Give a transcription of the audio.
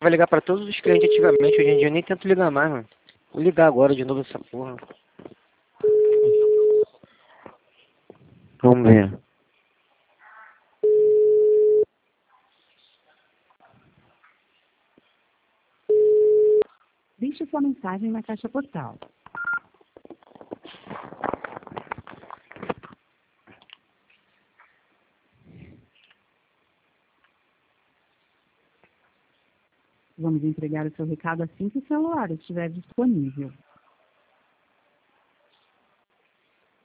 Vai ligar pra todos os clientes antigamente, hoje em dia eu nem tento ligar mais, mano. Vou ligar agora de novo essa porra. Vamos ver. Deixe sua mensagem na caixa postal. Vamos entregar o seu recado assim que o celular estiver disponível.